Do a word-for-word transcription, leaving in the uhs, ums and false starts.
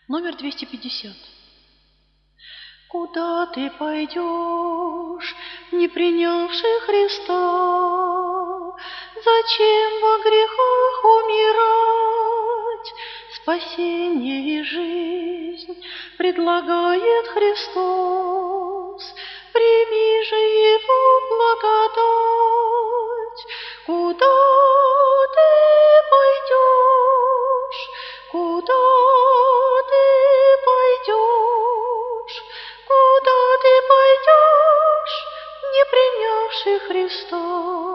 Номер двести пятьдесят. Куда ты пойдешь, не принявший Христа? Зачем во грехах умирать? Спасение и жизнь предлагает Христос. Прими же Его благодать. Куда ты пойдешь? Куда ты пойдешь? Куда ты пойдешь, не принявший Христа?